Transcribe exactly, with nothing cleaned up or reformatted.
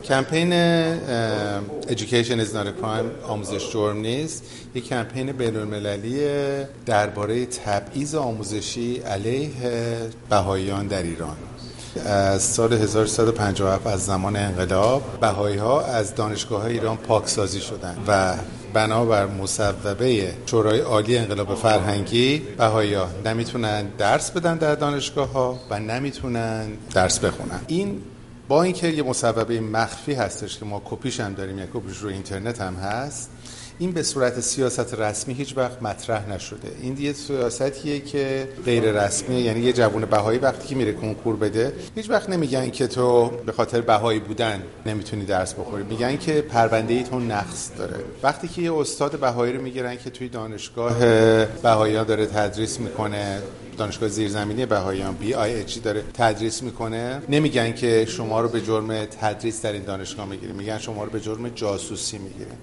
کمپین Education is not a crime، آموزش جرم نیست، یک کمپین بین‌المللی درباره تبعیض آموزشی علیه بهائیان در ایران. از سال هزار و سیصد و پنجاه و هفت از زمان انقلاب بهائی‌ها از دانشگاه‌های ایران پاکسازی شدند و بنابر مصوبه شورای عالی انقلاب فرهنگی بهائی‌ها نمیتونن درس بدن در دانشگاه‌ها و نمیتونن درس بخونن. این با اینکه یه مصوبه مخفی هستش که ما کپیش هم داریم، یا کپیش رو اینترنت هم هست، این به صورت سیاست رسمی هیچ وقت مطرح نشده. این یه سیاستیه که غیر رسمیه، یعنی یه جوون بهایی وقتی که میره کنکور بده هیچ وقت نمیگن که تو به خاطر بهایی بودن نمیتونی درس بخوری، میگن که پرونده ای تو نقص داره. وقتی که یه استاد بهایی رو میگیرن که توی دانشگاه بهاییان داره تدریس میکنه، دانشگاه زیرزمینی بهائیان بی آی اچ داره تدریس میکنه، نمیگن که شما رو به جرم تدریس در این دانشگاه میگیریم، میگن شما رو به جرم جاسوسی میگیریم.